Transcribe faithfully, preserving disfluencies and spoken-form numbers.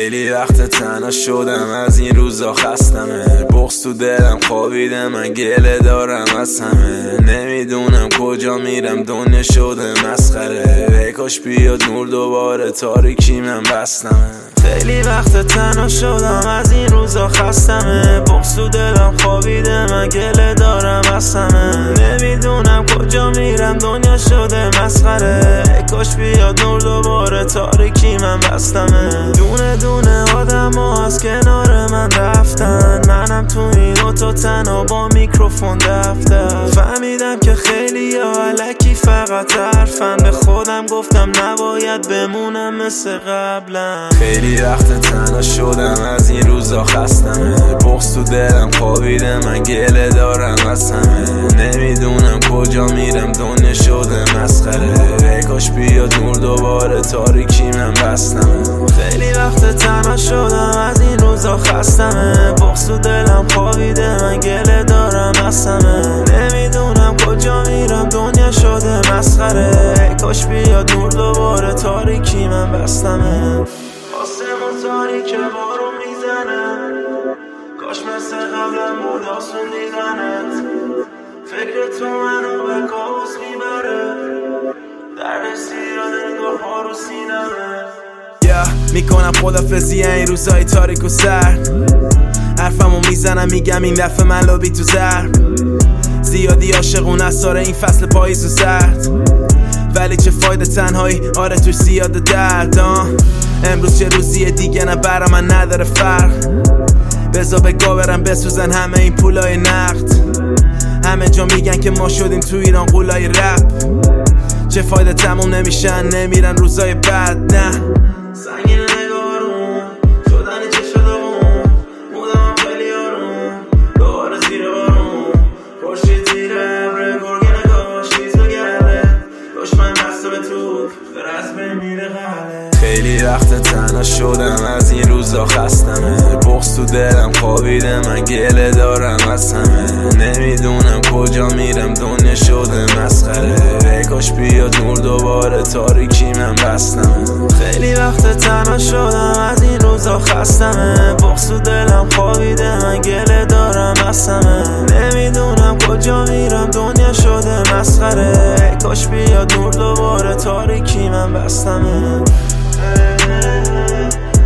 خیلی وقت تنها شدم، از این روزا خستمه. بغض تو دلم خوابیده، من گله دارم از همه. نمیدونم کجا میرم، دنیا شده مسخره. ای کاش بیاد نور دوباره، تاریکی من بستمه. خیلی وقت تنها شدم، از این روزا خستمه. بغض تو دلم خوابیده، من گله دارم از همه. نمیدونم کجا میرم، دنیا شده مسخره. ای کاش بیاد نور دوباره، تاریکی من بستمه. دونه دونه آدم ها از کنار من رفتن، منم تو این اتاق تنها با میکروفون دفتر. فهمیدم که خیلی ها الکی فقط حرفن، به خودم گفتم نباید بمونم مثل قبلا. خیلی وقت تنها شدم، از این روزا خستمه. بغض تو دلم خوابیده، من گله دارم از همه. نمیدونم کجا میرم، دنیا شده مسخره. ای کاش بیاد نور دوباره، تاریکی من بستمه. خیلی وقت تنها شدم، از این روزا خستمه. بغض تو دلم خوابیده، من گله دارم از همه. نمیدونم کجا میرم، دنیا شده مسخره. ای کاش بیاد نور دوباره، تاریکی من بستمه. آسمون تاریکه بارون میزنه، کاش مثل قبلم بود آسون دیدنت. فکر تو منو به کابوس میبره، درد سیاد نگاه رو سینمه. yeah. میکنم خدافزی این روزای تاریک و سرد. حرفمو میزنم میگم این دفعه من لابی تو ضرب. زیادی عاشقون از ساره این فصل پاییز و زرد، ولی چه فایده تنهایی، آره توش زیاد درد. امروز چه روزیه دیگه، نه برا من نداره فرق. بذار بگا برم بسوزن همه این پولای نقد. همه جا میگن که ما شدیم تو ایران قولای رپ. چه فایده تموم نمیشن، نمیرن روزای بد. نه سنگین نگارون شدن چه شدمون، بودم خیلی آروم دوباره زیر بارون. پرشید زیر عبره، گرگی نگاه شیز بگرده. دشمن بسته به توپ، در از بین میره غله. خیلی وقت تنها شدم، از این روزا خستمه. بغض تو دلم خوابیده، من گله دارم از همه. نمیدونم کجا میرم، دنیا شده مسخره. ای کاش بیاد نور دوباره، تاریکی من بستمه. خیلی وقت تنها شدم، از این روزا خستمه. بغض تو دلم خوابیده، من گله دارم از همه. نمیدونم کجا میرم، دنیا شده مسخره. ای کاش بیاد نور دوباره، تاریکی من بستمه.